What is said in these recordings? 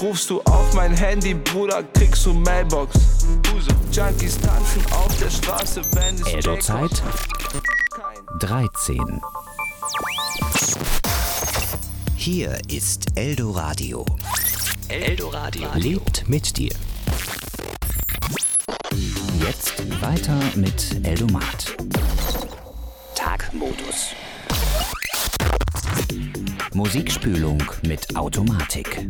Rufst du auf mein Handy, Bruder, kriegst du Mailbox. Junkies tanzen auf der Straße, wenn es Eldo-Zeit 13. Hier ist Eldoradio. Eldoradio lebt mit dir. Jetzt weiter mit Eldomat. Tagmodus. Musikspülung mit Automatik.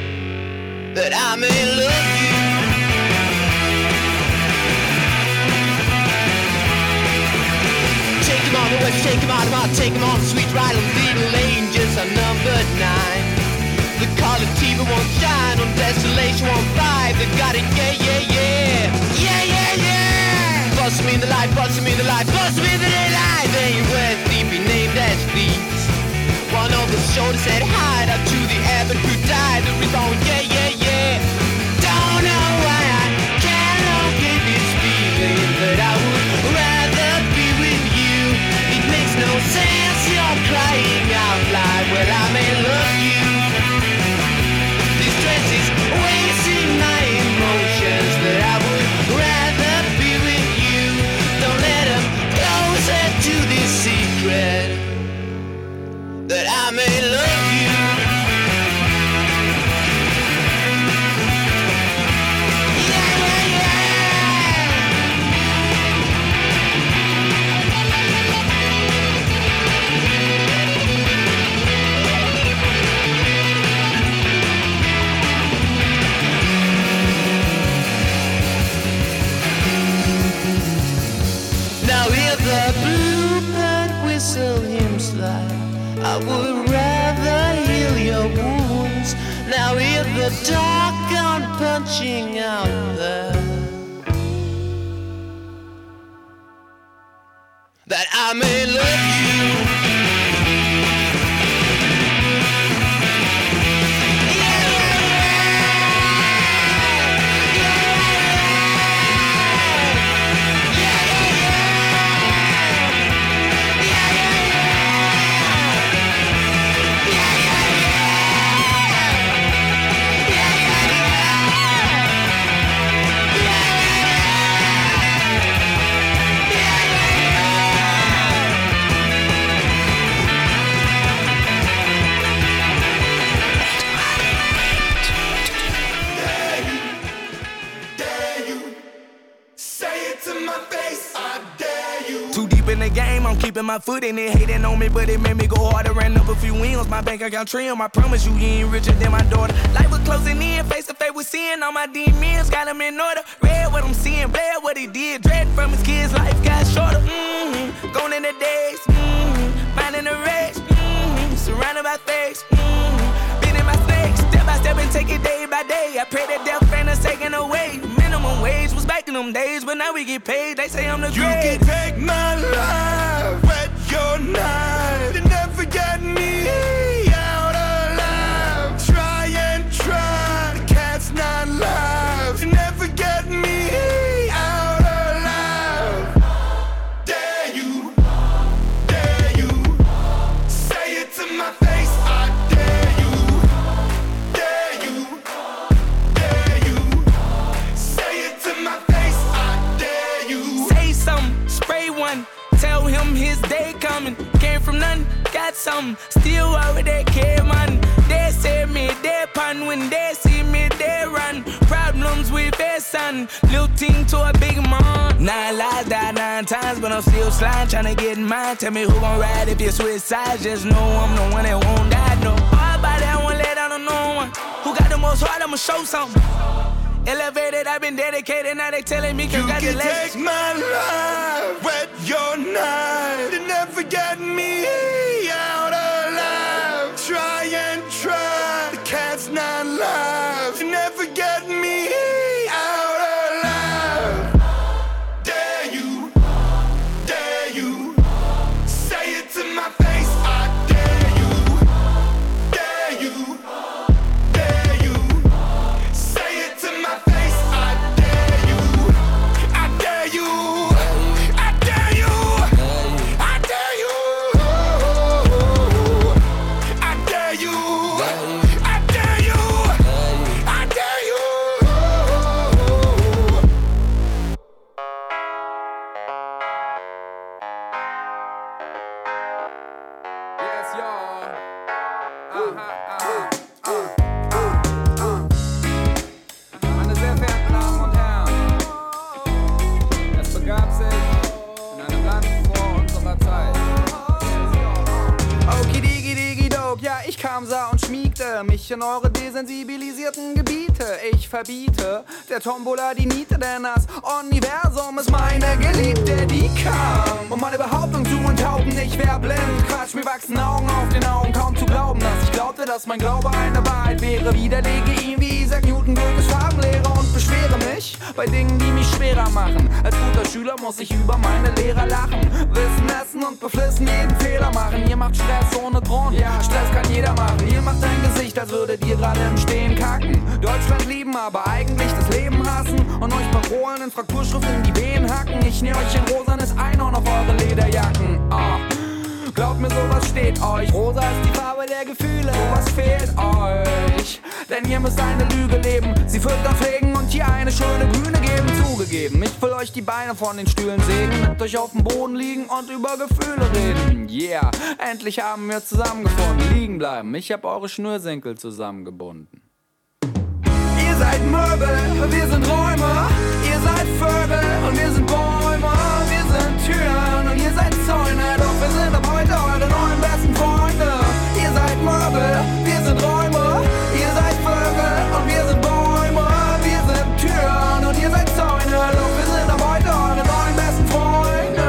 That I may love you. road, said hi up to the abbot who died. The reborn, yeah, yeah, yeah. Don't know why I can't help this feeling that I would rather be with you. It makes no sense, you're crying out loud. Well, I may love you. This stress is wasting my emotions, that I would rather be with you. Don't let them closer to this secret, that I may love you. Now hear the bluebird whistle hymn slide. I would rather heal your wounds. Now hear the dark gun punching out there, that I may love you. I'm keeping my foot in it, hating on me, but it made me go harder. Ran up a few wins, my bank account trim. I promise you, you ain't richer than my daughter. Life was closing in, face to face with sin. All my demons got them in order. Read what I'm seeing, bled what he did. Dread from his kids, life got shorter. Gone in the days, minding the race. Surrounded by fakes, been in my snakes. Step by step and take it day by day. I pray that death ain't us taken away. Minimum wage was back in them days, but now we get paid. They say I'm the great. You can take my life, wet your knife, and never get me out alive. Try and try, the cat's not live. You never get me out alive. Dare you, say it to my face. I dare you, say it to my face. I dare you. Say something, spray one. Tell him his day coming. Came from nothing, got something. Still over there, care man. They say me, they pun. When they see me, they run. Problems with their son. Little team to a big man. 9 lives, died 9 times, but I'm still sliding, trying to get mine. Tell me who gon' ride if you switch sides. Just know I'm the one that won't die. No hard body, I won't let down on no one. Who got the most heart, I'ma show something. Elevated, I've been dedicated, now they telling me congratulations. You can take my life, wet your knife, you never get me out alive. Try and try, the cat's not live. You never get me out alive. Dare you, say it to my face. I dare you, say it to my face. I dare you, I dare you, I dare you, I dare you, I dare you, I dare you, I dare you. Yes, y'all. Meine sehr verehrten Damen und Herren, es begab sich in einem Land vor unserer Zeit. Okidigidogidog, ja, ich kam, sah und schmiegte mich in eure desensibilisierten Gebiete. Ich verbiete der Tombola die Niete, denn das Universum ist meine Geliebte, die kam, um meine Behauptung zu enthaupten. Ich wär blind, Quatsch, mir wachsen Augen auf den Augen, kaum zu glauben, dass ich glaubte, dass dass mein Glaube eine Wahrheit wäre. Widerlege ihn wie Isaac Newton Goethes Farbenlehre und beschwere mich bei Dingen, die mich schwerer machen. Als guter Schüler muss ich über meine Lehrer lachen. Wissen, essen und beflissen jeden Fehler machen. Ihr macht Stress ohne Grund, ja, Stress kann jeder machen. Ihr macht ein Gesicht, als würdet ihr gerade im Stehen kacken. Deutschland lieben, aber eigentlich das Leben hassen. Und euch Parolen in Frakturschrift in die Venen hacken. Ich nähe euch ein rosanes Einhorn auf eure Lederjacken. Glaubt mir, sowas steht euch. Rosa ist die Farbe der Gefühle, sowas fehlt euch. Denn ihr müsst eine Lüge leben, sie füttern pflegen und hier eine schöne Bühne geben. Zugegeben, ich will euch die Beine von den Stühlen sägen, mit euch auf dem Boden liegen und über Gefühle reden. Yeah, endlich haben wir zusammengefunden. Liegen bleiben, ich hab eure Schnürsenkel zusammengebunden. Ihr seid Möbel, wir sind Räume. Ihr seid Vögel und wir sind Bäume. Wir sind Türen und ihr seid Zäune. Doch wir sind ab heute eure neuen besten Freunde. Ihr seid Möbel, wir sind Räume. Ihr seid Vögel und wir sind Bäume. Wir sind Türen und ihr seid Zäune. Doch wir sind ab heute eure neuen besten Freunde.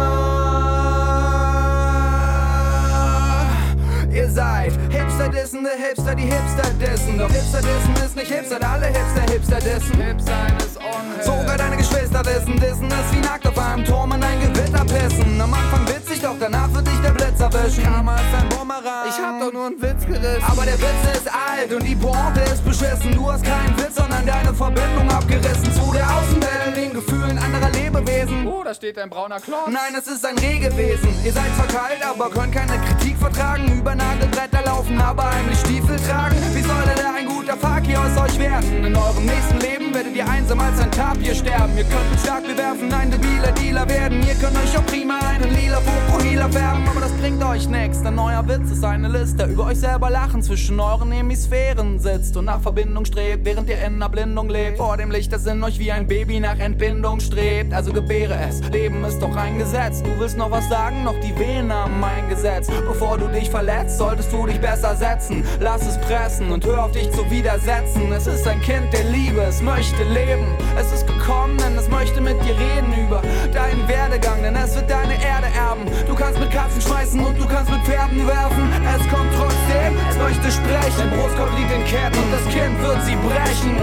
Ihr seid Hipster-Dissende Hipster, die Hipster dissen. Doch Hipster-Dissen ist nicht Hipster, alle Hipster dissen. Hip-Sein ist unhip. Sogar deine Geschwister dissen. Dissen ist wie nackt auf einem Turm in ein Gewitter pissen. Am Anfang witzig, doch danach wird dich der Blitz erwischen. Karma ist ein Bumerang. Ich hab doch nur einen Witz gerissen. Aber der Witz ist alt und die Pointe ist beschissen. Du hast keinen Witz, sondern deine Verbindung abgerissen zu der Außenwelt, den Gefühlen anderer Lebewesen. Da steht ein brauner Klotz. Nein, es ist ein Rehgewesen. Ihr seid verkeilt, aber könnt keine Kritik vertragen. Über Nagelbretter laufen, aber heimlich Stiefel tragen. Wie soll denn da ein guter Fakir aus euch werden? In eurem nächsten Leben werdet ihr einsam als ein Tapir sterben. Ihr könnt mit Schlag bewerfen, ein debiler Dealer werden. Ihr könnt euch auch prima einen lila Fokuhila färben. Aber das bringt euch nix, denn euer Witz ist eine Liste. Über euch selber lachen, zwischen euren Hemisphären sitzt und nach Verbindung strebt, während ihr in Erblindung lebt. Vor dem Licht, das in euch wie ein Baby nach Entbindung strebt. Also gebäre es, Leben ist doch ein Gesetz. Du willst noch was sagen, noch die Venen haben ein Gesetz. Bevor du dich verletzt, solltest du dich besser setzen. Lass es pressen und hör auf dich zu widersetzen. Es ist ein Kind der Liebe, es möchte leben. Es ist gekommen, denn es möchte mit dir reden über deinen Werdegang, denn es wird deine Erde erben. Du kannst mit Katzen schmeißen und du kannst mit Pferden werfen. Es kommt trotzdem, es möchte sprechen. Dein Brustkorb liegt in Ketten und das Kind wird sie brechen.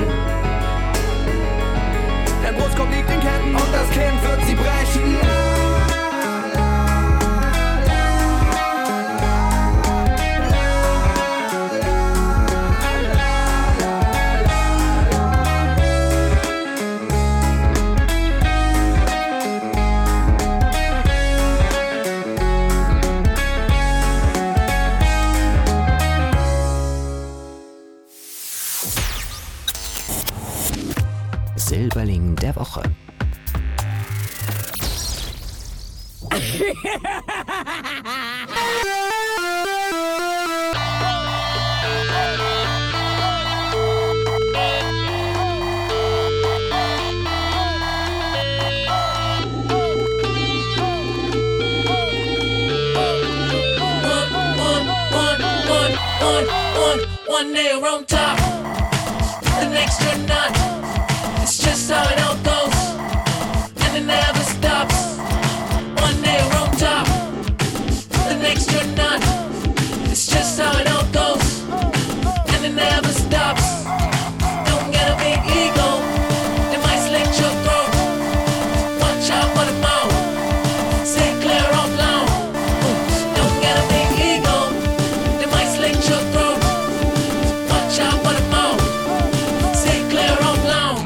Dein Brustkorb liegt in Ketten und das Kind wird sie brechen. Silberling der Woche. One day you're on top, the next you're not. It's just how it all goes, and it never stops. One day you're on top, the next you're not. It's just how it all goes, and it never stops. Don't get a big ego, it might slit your throat. Watch out for the mouth, stay clear of loud. Don't get a big ego, it might slit your throat. Watch out for the mouth, stay clear of loud.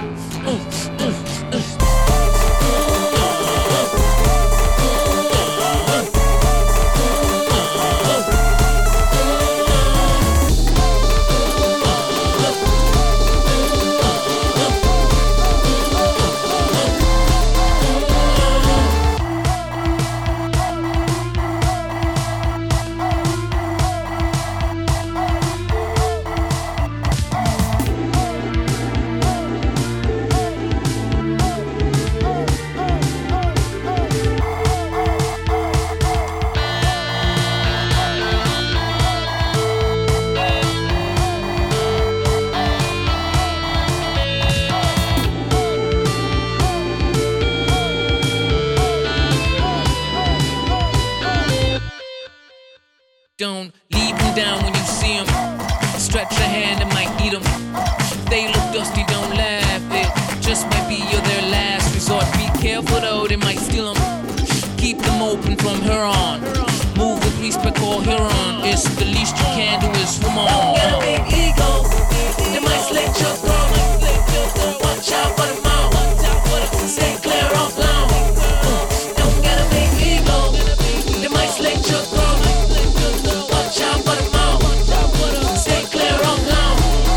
them down when you see them. Stretch a hand, it might eat them. They look dusty, don't laugh. It just might be their last resort. Be careful though, they might steal them. Keep them open from here on. Move with respect or Huron. It's the least you can do is swim on. Don't get a big ego. They might slit your throat. Watch out for the mouth. Stay clear of loud. Don't get a big ego. They might slit your throat. Watch out for the mouth. Stay clear of loud.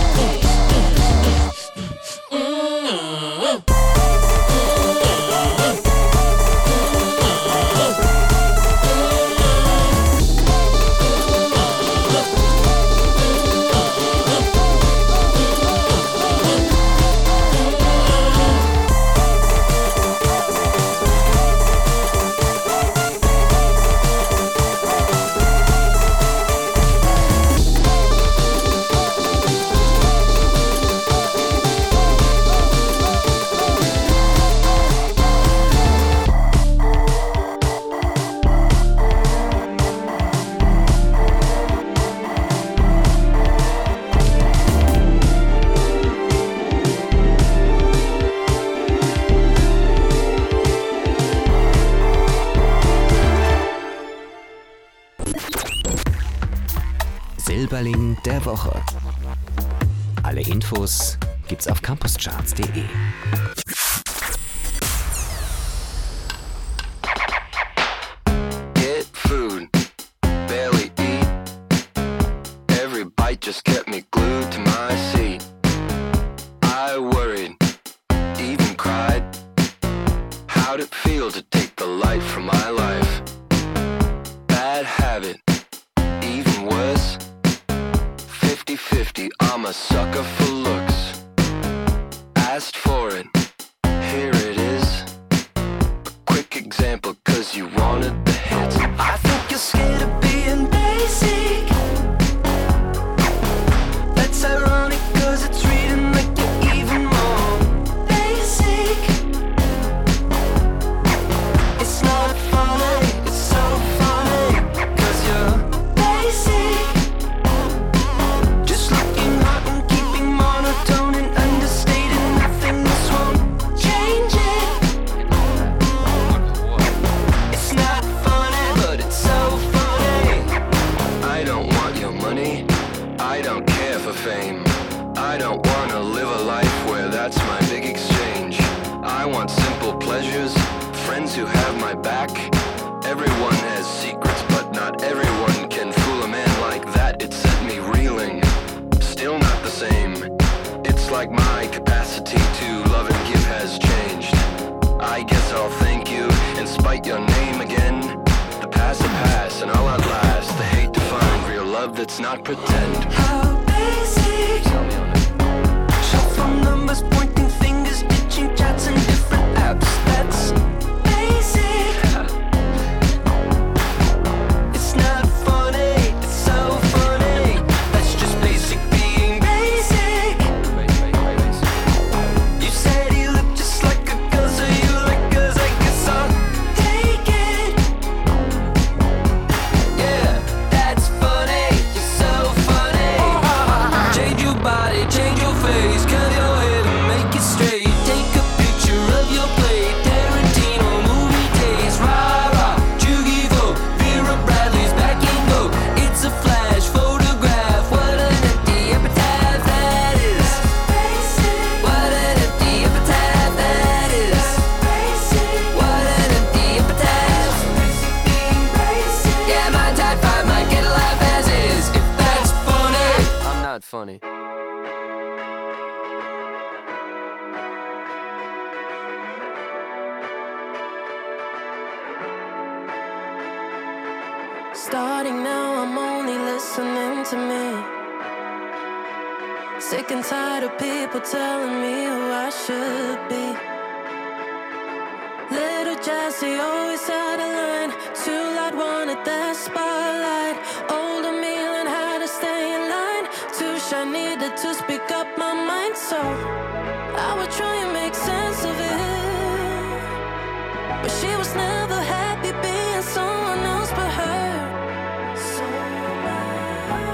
Silberling der Woche. Alle Infos gibt's auf campuscharts.de. Get food, barely eat. Every bite just kept me glued to my seat. I worried, even cried. How'd it feel to take the light from my life? Bad habit, even worse. 50-50, I'm a sucker for looks. Asked for it, here it is. A quick example, cause you wanted the hits. I think you're scared of being basic. That's ironic, cause it's reading like you're even more basic. It's not funny, it's so funny, cause you're basic. Just looking hot and keeping monotone and understating nothing. This won't change it. It's not funny, but it's so funny. I don't want your money, I don't care for fame. I don't wanna live a life where that's my big exchange. I want simple pleasures, friends who have my back. Everyone has secrets, but not everyone can fool a man like that. It set me reeling, still not the same. It's like my capacity to love and give has changed. I guess I'll thank you and spite your name again. The past will pass and I'll outlast the hate to find real love that's not pretend. How basic. Tell me on it. Shuffle numbers, pointing fingers, ditching chats and different apps. That's basic. It's not funny, it's so funny. That's just basic being basic. You said you look just like a girl, so you like girls, I guess I'll take it. Yeah, that's funny, you're so funny. Change your body, change your face, curl your hair and make it straight. Take a picture of your plate, Tarantino movie days. Rah rah, Jugivo, Vera Bradley's back in go. It's a flash photograph, what an empty epitaph that is. What an empty epitaph that is. What an empty epitaph. Yeah, my type 5 might get a laugh as is. If that's funny, I'm not funny. Starting now, I'm only listening to me. Sick and tired of people telling me who I should be. Little Jessie always out of line. Too loud, wanted that spotlight. Older me learned how to stay in line. Too shy, needed to speak up my mind. So I would try and make sense of it, but she was never happy being someone else but her. So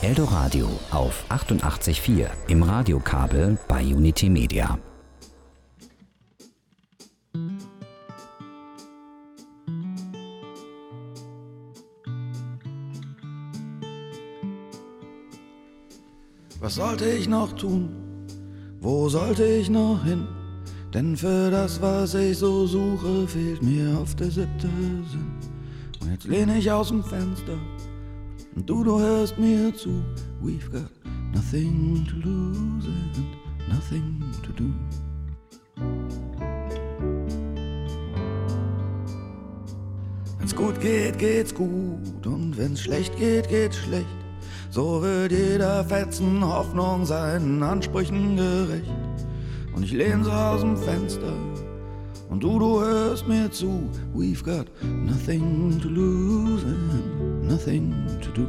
Eldoradio auf 88.4 im Radiokabel bei Unity Media. Was sollte ich noch tun? Wo sollte ich noch hin? Denn für das, was ich so suche, fehlt mir oft der 7. Sinn. Und jetzt lehne ich aus dem Fenster und du hörst mir zu. We've got nothing to lose and nothing to do. Wenn's gut geht, geht's gut, und wenn's schlecht geht, geht's schlecht. So wird jeder Fetzen Hoffnung seinen Ansprüchen gerecht. Und ich lehn so aus dem Fenster und du hörst mir zu. We've got nothing to lose and nothing to do.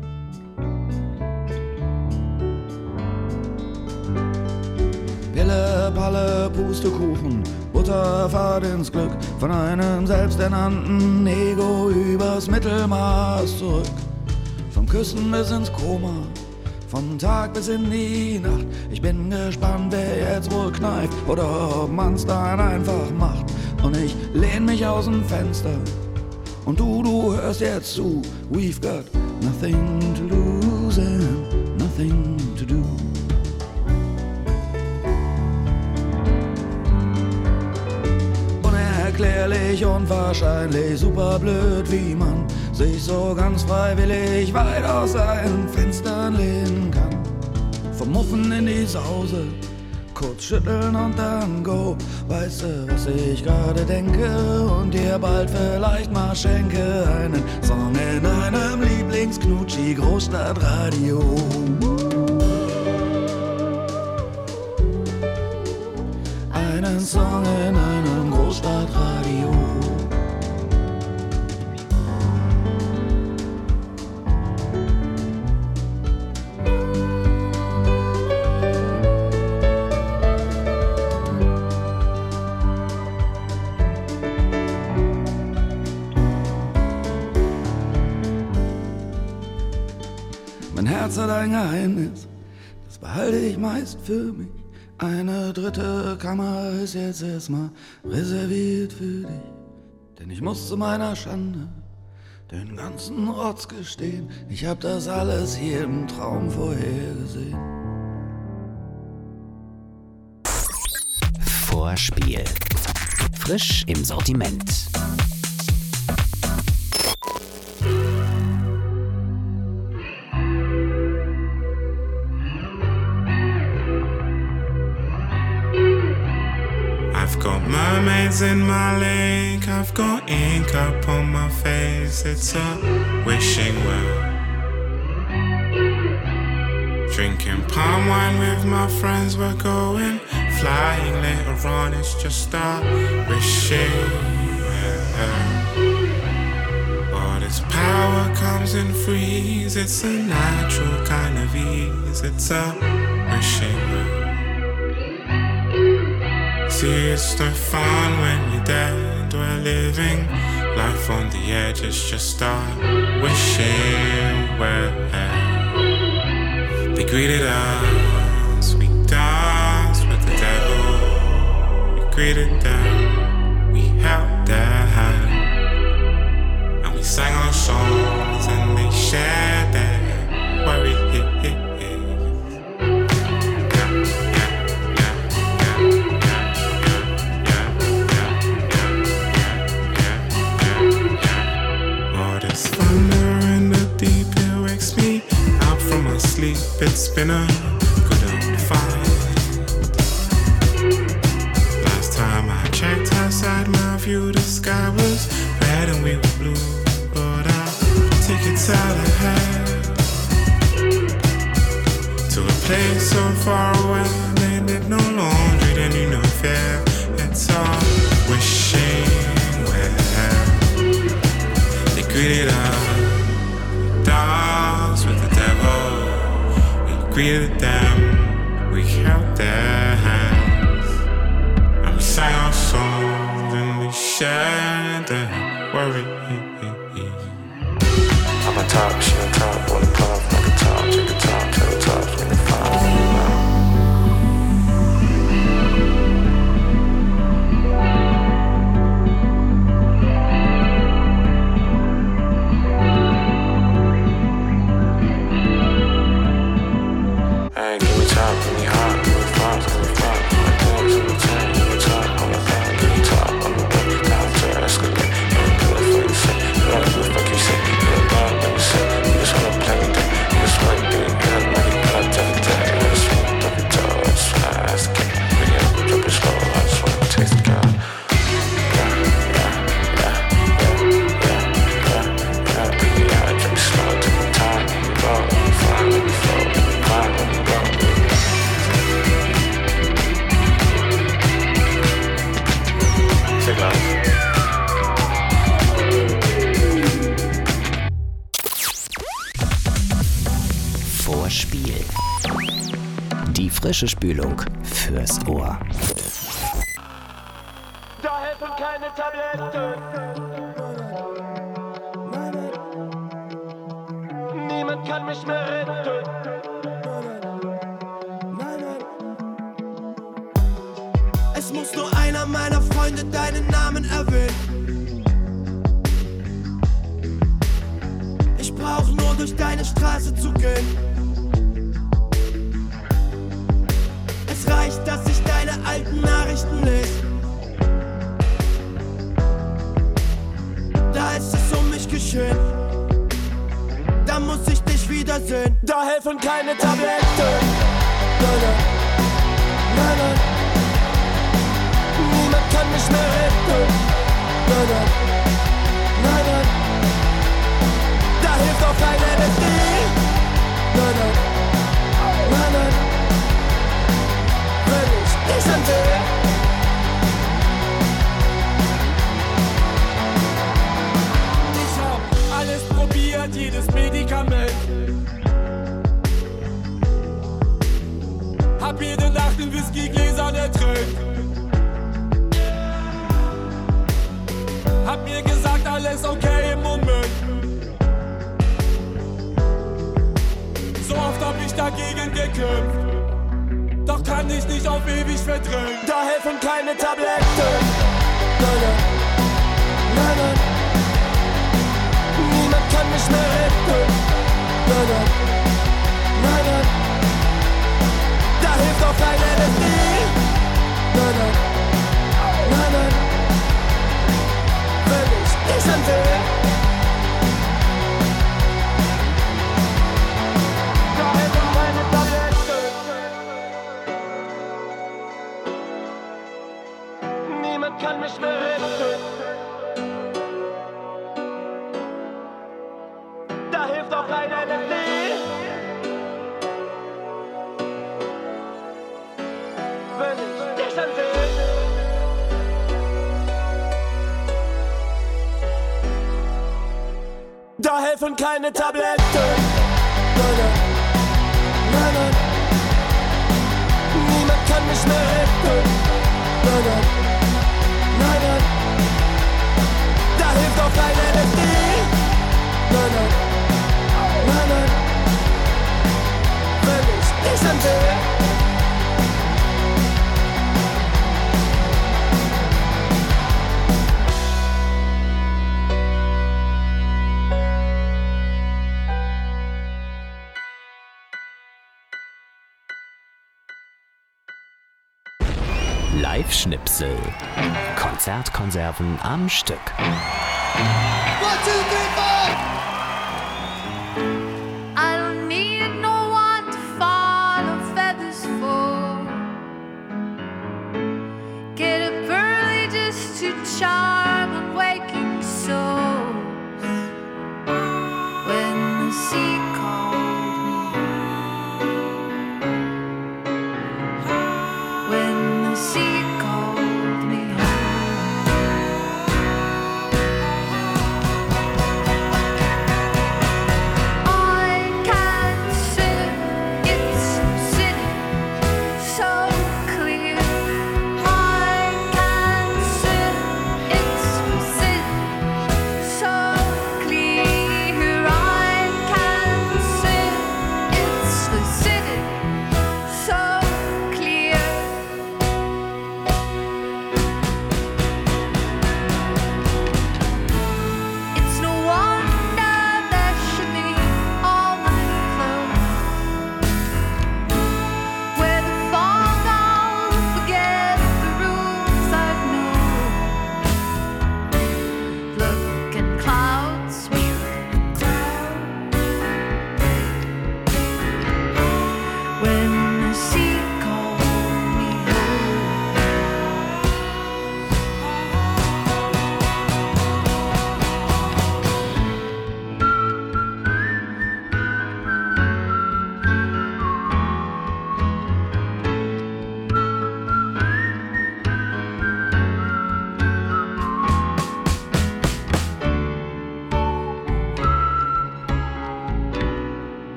Pille, Palle, Pustekuchen, Butterfahrt ins Glück, von einem selbsternannten Ego übers Mittelmaß zurück. Vom Küssen bis ins Koma, vom Tag bis in die Nacht. Ich bin gespannt, wer jetzt wohl kneift oder ob man's dann einfach macht. Und ich lehn mich aus dem Fenster und du hörst jetzt zu. We've got nothing to lose and nothing to do. Unerklärlich und wahrscheinlich super blöd, wie man sich so ganz freiwillig weit aus seinen Fenstern lehnen kann. Vom Muffen in die Sause, kurz schütteln und dann go. Weißt du, was ich gerade denke und dir bald vielleicht mal schenke? Einen Song in einem Lieblingsknutschi-Großstadtradio. Einen Song in einem Großstadtradio. Mein Herz hat ein Geheimnis, das behalte ich meist für mich. Eine dritte Kammer ist jetzt erstmal reserviert für dich. Denn ich muss zu meiner Schande den ganzen Rotz gestehen. Ich hab das alles hier im Traum vorhergesehen. Vorspiel. Frisch im Sortiment. I've got mermaids in my lake, I've got ink up on my face, it's a wishing well. Drinking palm wine with my friends, we're going flying later on, it's just a wishing well. But its power comes in threes, it's a natural kind of ease, it's a wishing well. See, it's no fun when you're dead. We're living life on the edge. It's just a wishing well. They greeted us. We danced with the devil. We greeted them. We held their hand. And we sang our songs and they shared their worry. Sleep, it's been a good old fight. Last time I checked outside my view, the sky was red and we were blue. But I'll take it out ahead to a place so far away. They did no laundry, they knew no fear. It's all wishing well. They greeted us, dance with the devil. Greeted them, we held their hands, and we sang our songs and we shared their worry. I'm a top, she on top, on the puff like a top. musikalische Spülung fürs Ohr. Da helfen keine Tabletten. Niemand kann mich mehr retten. Es muss nur einer meiner Freunde deinen Namen erwähnen. Ich brauch nur durch deine Straße zu gehen. Es reicht, dass ich deine alten Nachrichten lese. Da ist es um mich geschehen. Da muss ich dich wiedersehen. Da helfen keine Tabletten. Nein, nein, nein, nein. Niemand kann mich mehr retten. Nein, nein, nein, nein. Da hilft auch kein LSD. Nein, nein, nein, nein. Wenn ich dich ansehe. Ich hab alles probiert, jedes Medikament. Hab jede Nacht in Whiskygläsern ertränkt. Hab mir gesagt, alles okay im Moment. So oft hab ich dagegen gekämpft. Doch kann ich nicht auf ewig verdrängen. Da helfen keine Tabletten. Nein, nein, nein, nein. Niemand kann mich mehr retten. Nein, nein, nein, nein. Da hilft auch kein LSD. Nein, nein, nein, nein. Wenn ich dich ansehe. Da helfen keine Tabletten. Niemand kann mich mehr retten. Da hilft auch kein LSD. Wenn ich dich ansehe. Da helfen keine Tabletten. Nein, nein, nein, nein. Niemand kann mich mehr retten. Nein, nein, nein, nein. Da hilft auch kein LSD. Nein, nein, nein, nein. Wenn ich dich ansehe. Live-Schnipsel. Konzertkonserven am Stück. 1, 2, 3, 4. I don't need no one to follow feathers for. Get up early just to charm unwaking souls. When the sea called me, when the sea called me I can't sit, it's sitting so clear. I can't sit, it's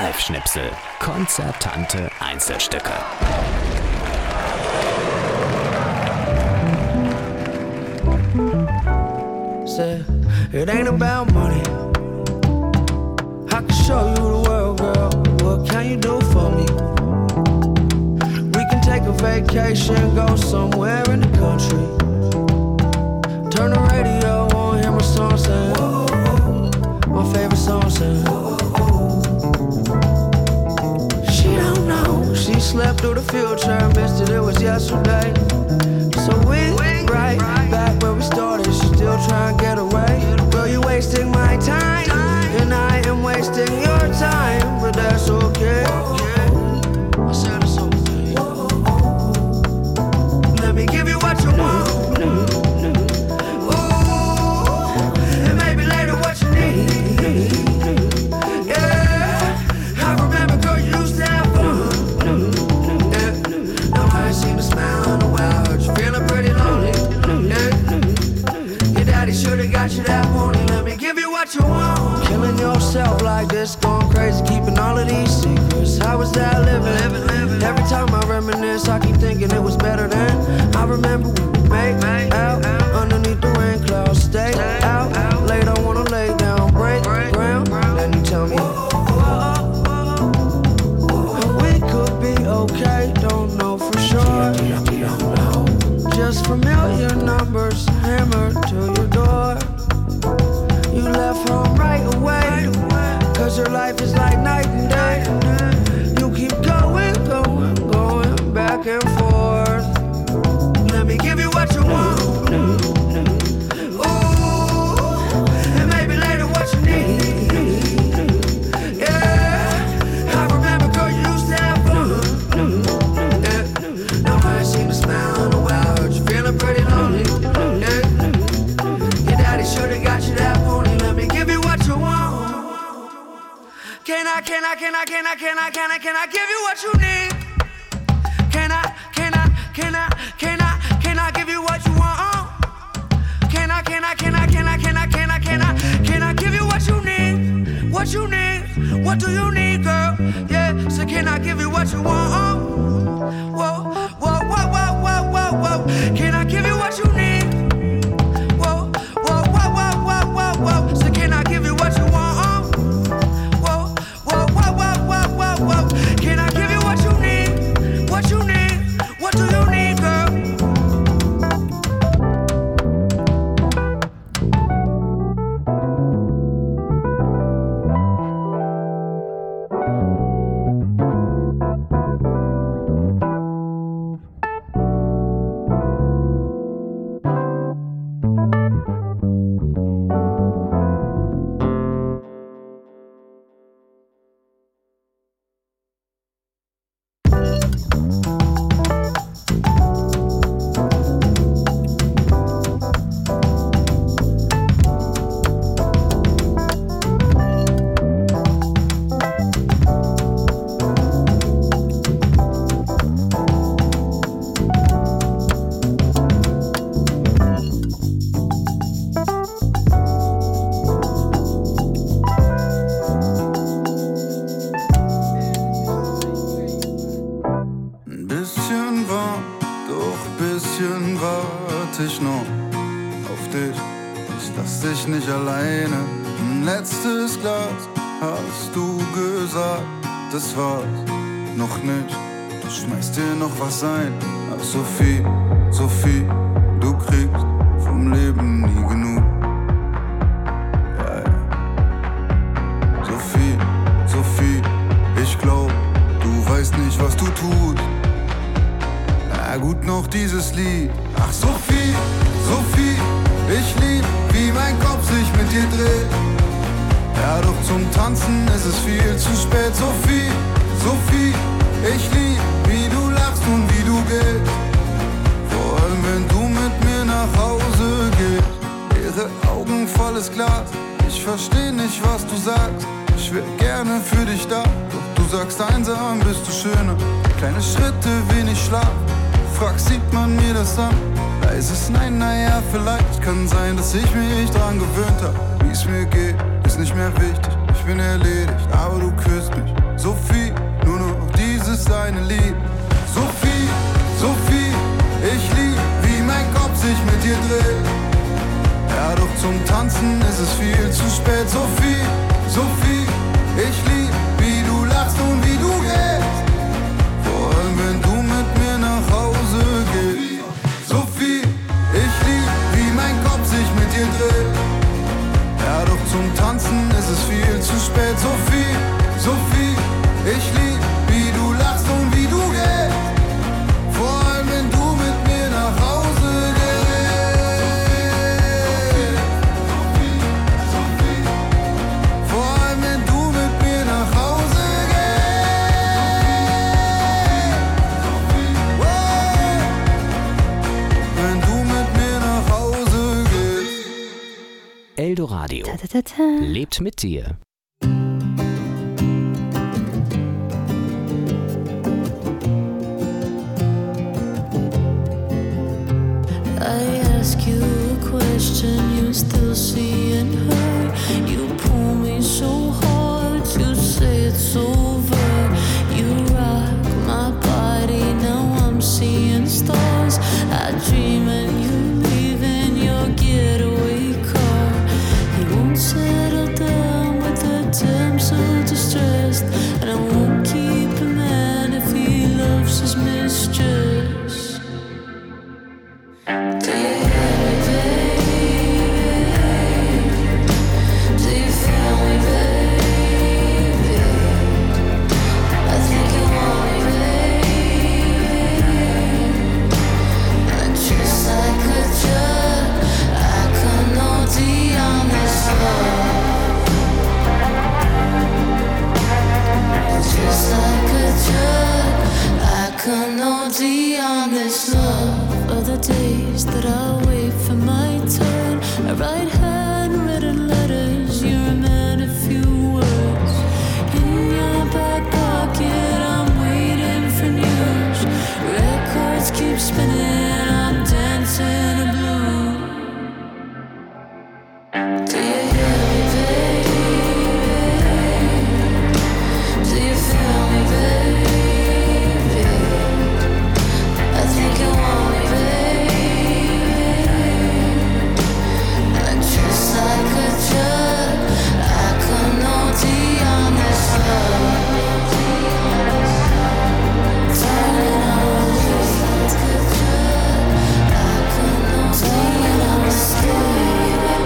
Live-Schnipsel. Konzertante Einzelstücke. Say, it ain't about money. I can show you the world, girl. What can you do for me? We can take a vacation, go somewhere in the country. Turn the radio on, hear my song sing. My favorite song sing. She don't know. She slept through the future, missed it, it was yesterday. So we right back where we started. She still trying to get away. Girl, you wasting my time, and I am wasting your time, but that's okay. I said it's okay. Let me give you what you want. Ooh, and maybe later what you need. Yeah, I remember, girl, you used to have fun. Yeah, now I ain't seen a smile in a while. Heard you feeling pretty lonely. Yeah, your daddy should've got you that morning. Let me give you what you want. Killing yourself like this, going crazy, keeping all of these secrets. How was that living? Every time I reminisce, I keep thinking it was better then. I remember we would make out underneath the rain clouds. Stay out late, I wanna lay down, break ground. Then you tell me we could be okay, don't know for sure. Just familiar numbers hammered to your door. You left home right away, cause your life is like night and day. You keep going, going back and forth. Let me give you what you want. Ooh, and maybe later what you need. Yeah, I remember, girl, you used to have fun. Yeah, now I ain't seen a smile in a while. Heard you feeling pretty lonely. Yeah, your daddy should've got you that morning. Let me give you what you want. Can I give you what you need? Can I give you what you want? Can I give you what you need? What you need? What do you need, girl? Yeah, so can I give you what you want? Whoa. Can I give you what you need? Whoa. So can I give you what you want? Whoa. Can I give you what you need? What you need? What do you need, girl? Nicht alleine, ein letztes Glas, hast du gesagt, das war's, noch nicht, du schmeißt dir noch was ein, ach Sophie, du kriegst vom Leben nie genug, ja. Sophie, ich glaub, du weißt nicht, was du tust, na gut, noch dieses Lied, ach Sophie, ich lieb, wie mein Kopf sich mit dir dreht. Ja, doch zum Tanzen ist es viel zu spät. Sophie, ich lieb, wie du lachst und wie du gehst. Vor allem, wenn du mit mir nach Hause gehst. Ihre Augen volles Glas, ich versteh nicht, was du sagst. Ich wär gerne für dich da, doch du sagst einsam bist du schöner. Kleine Schritte, wenig Schlaf, fragst, sieht man mir das an? Leises Nein, naja, vielleicht kann sein, dass ich mich dran gewöhnt hab. Wie's mir geht, ist nicht mehr wichtig, ich bin erledigt, aber du küsst mich. Sophie, nur noch dieses eine Lied. Sophie, Sophie, ich lieb, wie mein Kopf sich mit dir dreht. Ja, doch zum Tanzen ist es viel zu spät. Sophie, Sophie, ich lieb, wie du lachst und wie du gehst. Vor allem, wenn du mit mir nach Hause gehst. Sophie, ich lieb, wie mein Kopf sich mit dir dreht. Ja, doch zum Tanzen ist es viel zu spät. Sophie, Sophie, ich lieb, wie du lachst und wie du gehst. Vor allem, wenn du mit mir nach Hause gehst. Vor allem, wenn du mit mir nach Hause gehst. Wenn du mit mir nach Hause gehst. Eldoradio lebt mit dir. I ask you a question, you still seeing her. You pull me so hard, you say it's over. You rock my body, now I'm seeing stars. I dream and you leave in your getaway car. He won't settle down with a damsel distressed, and I won't keep a man if he loves his mistress. Do you hear me, baby? Do you feel me, baby? I think you want me, baby. And just like a drug, I can OD on this love. Just like a drug, I can OD on this love. Other days that I wait for my turn, I write handwritten letters, you're a man of few words. In your back pocket, I'm waiting for news. Records keep spinning, I'm dancing a blues. Do you hear me, baby? Do you feel me, baby? I think you want me, baby. And just like a drug, I can OD on this love. Turning on just like a drug, I can OD on this love.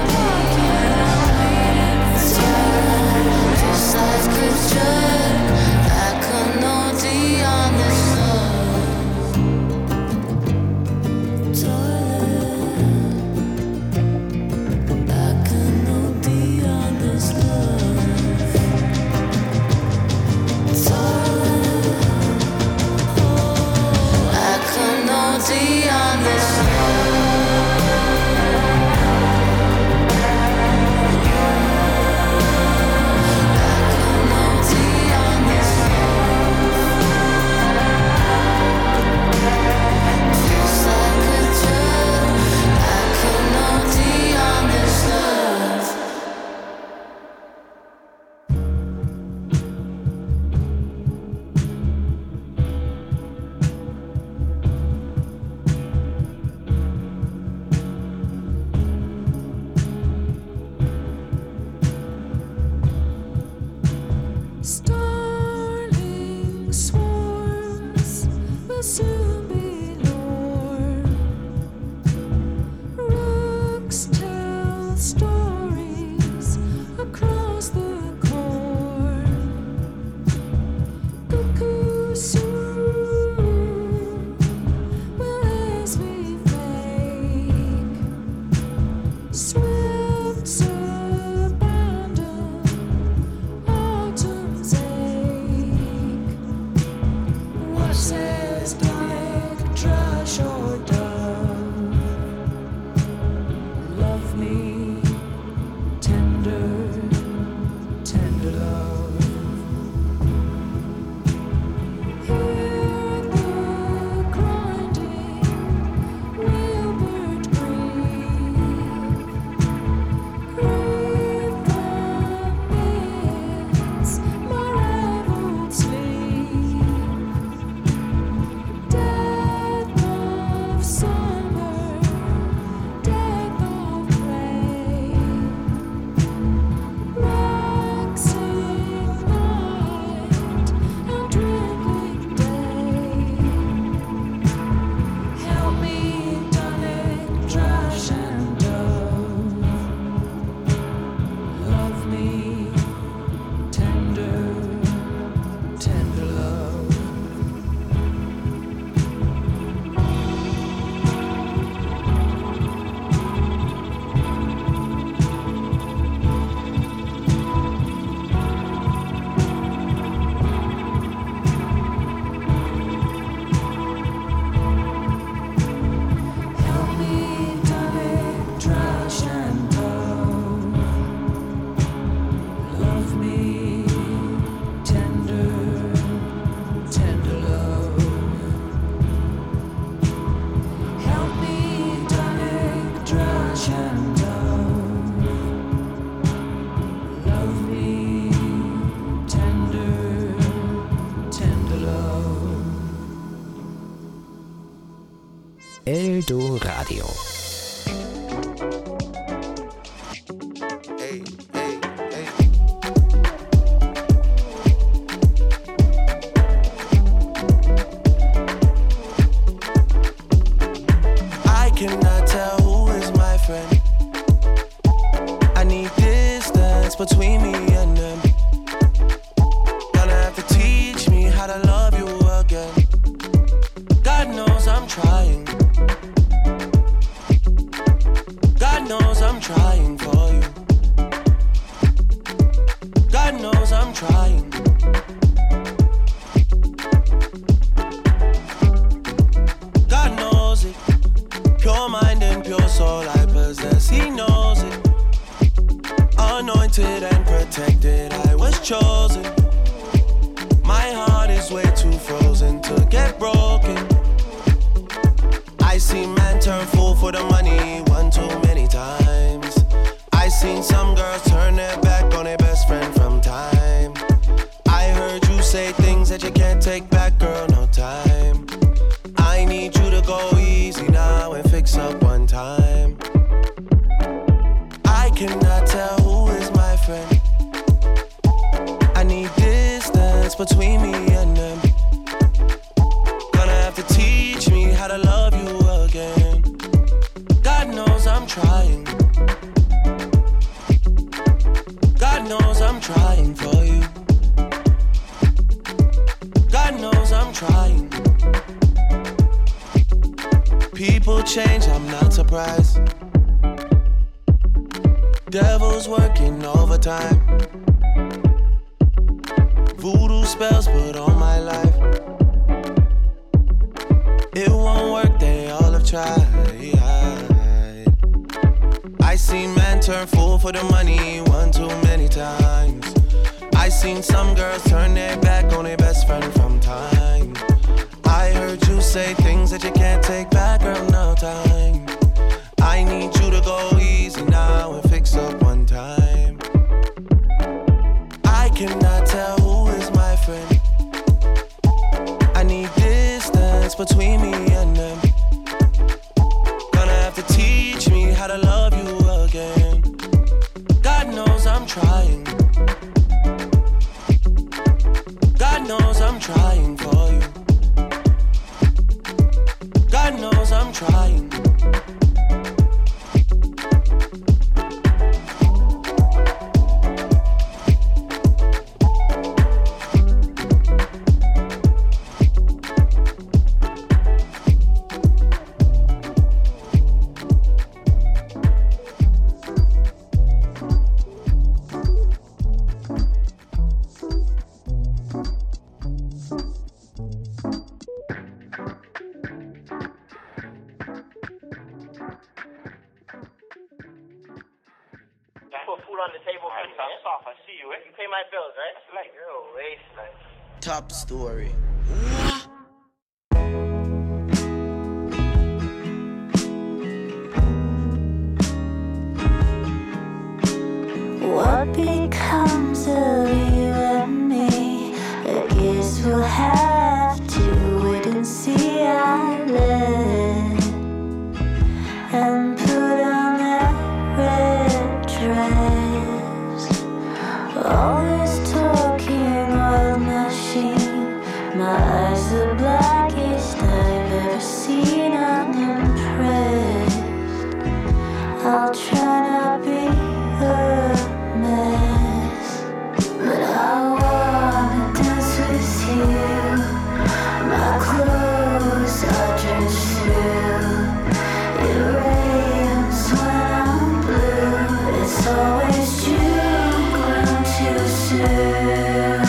Just like a drug, I can OD on this love. Darling, I can OD on this love. Darling, I can OD on this just like a drug, I can OD on this love. Starling swarms will soon be lured. Rooks tell stories across the corn. Cuckoos soon will as we fake. Swifts abandon autumn's ache. What says black thrush or dove? Love me, tender, tender love. Hear the grinding wheelbird grieve. Grieve the midst my rival Aldo Radio. I cannot tell who is my friend. I need distance between me and them. Gonna have to teach me how to love you again. God knows I'm trying. God knows I'm trying for you. God knows I'm trying. God knows it. Pure mind and pure soul I possess. He knows it. Anointed and protected, I was chosen. My heart is way too frozen to get broken. I seen man turn fool for the money one too many times. I seen some girls turn their back on their best friend from time. I heard you say things that you can't take back, girl, no time. I need you to go easy now and fix up one time. I cannot tell who is my friend. I need distance between me and them. Gonna have to teach me how to love you again. God knows I'm trying. God knows I'm trying for you. God knows I'm trying. People change, I'm not surprised. Devil's working overtime. Voodoo spells put on my life. It won't work, they all have tried. I seen man turn fool for the money one too many times. I seen some girls turn their back on their best friend from time. I heard you say things that you can't take back, girl, no time. I need you to go easy now and fix up one time. I cannot tell who is my friend. I need distance between me and them. Gonna have to teach me how to love you again. God knows I'm trying. God knows I'm trying for you. God knows I'm trying. Top story. What becomes of you and me? I guess we'll have to wait and see. I live and put on that red dress. All this talking oil machine. My eyes are blackest I've ever seen. Unimpressed. I'll try not be a mess, but I wanna dance with you. My clothes are drenched through. It rains when I'm blue. It's always June, grown too soon.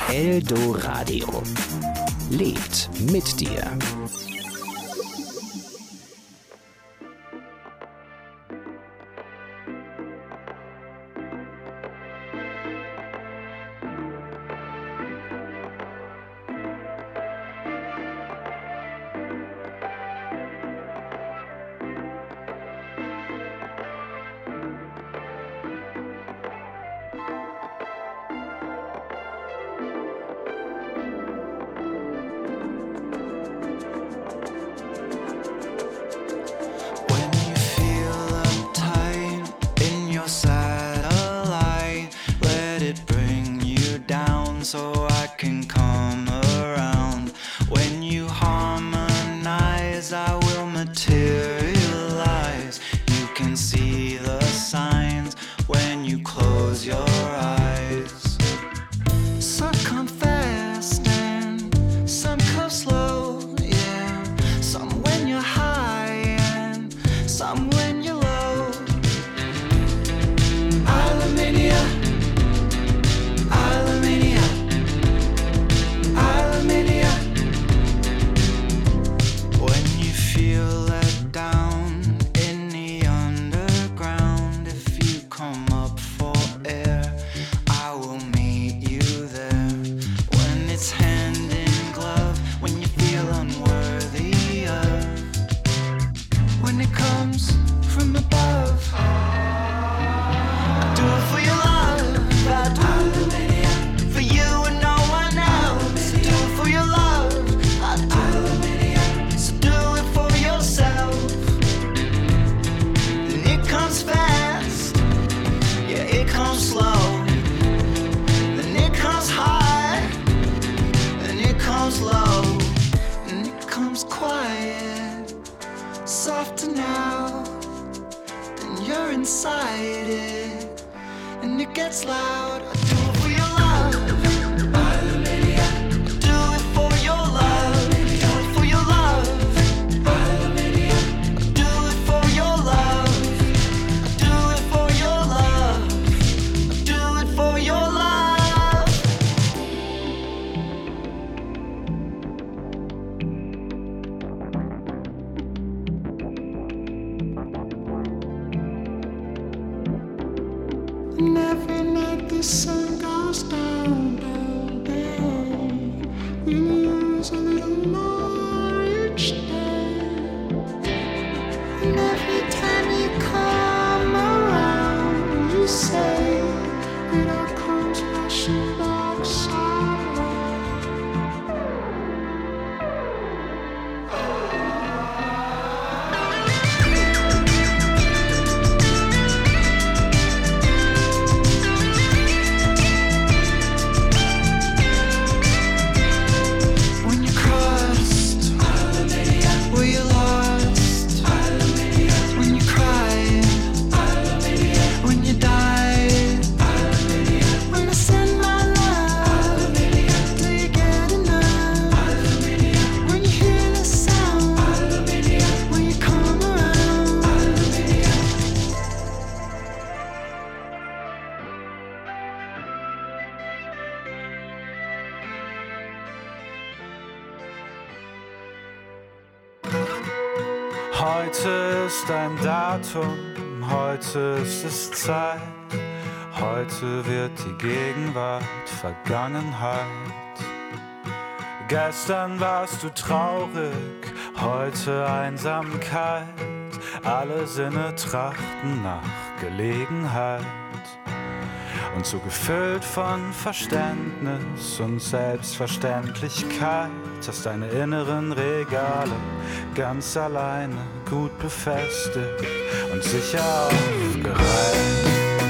Eldoradio. Lebt mit dir. So I can come around. When you harmonize, I will materialize. You can see the signs when you close your eyes. Some come fast and some come slow, yeah. Some when you're high and some when you're low. Aluminium. When you feel let down in the underground, if you come up for air, I will meet you there. When it's hand in glove, when you feel unworthy of, when it comes from above, I do it for your love, I do it for you and no one else. I do it for your love, I do it. So do it for yourself. And it comes fast, yeah, it comes slow. Then it comes high, and it comes low. And it comes quiet, softer now. Then you're inside it, and it gets loud. I do it for your love. I do it for your love. I do it for your love. I do it for your love. I do it for your love. I do it for your love. And every night the sun goes down, down, down. We lose a little more each day. And every time you come around, you say that I come flashing back somewhere. When you crossed, were you lost? When you cried, when you died, when I send my love, do you get enough? When you hear the sound, when you come around. Heute ist ein Datum, heute ist es Zeit, heute wird die Gegenwart Vergangenheit. Gestern warst du traurig, heute Einsamkeit, alle Sinne trachten nach Gelegenheit. Und so gefüllt von Verständnis und Selbstverständlichkeit hast deine inneren Regale ganz alleine gut befestigt und sicher aufgereiht.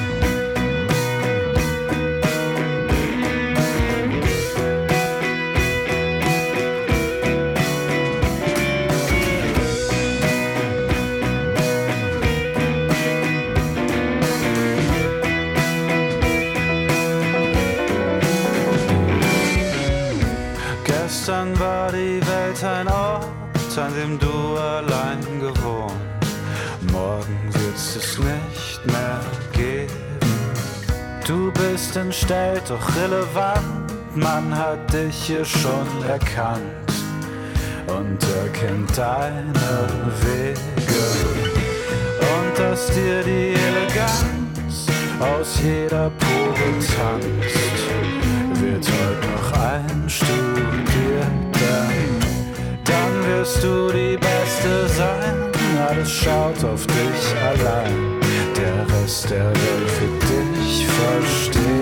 Gestern war die Welt ein Ort, an dem du allein gewohnt. Morgen wird's es nicht mehr geben. Du bist entstellt, doch relevant, man hat dich hier schon erkannt und erkennt deine Wege. Und dass dir die Eleganz aus jeder Pore tanzt, wird heute noch einstudiert, dann wirst du die Beste sein. Alles schaut auf dich allein, der Rest der Welt wird dich verstehen.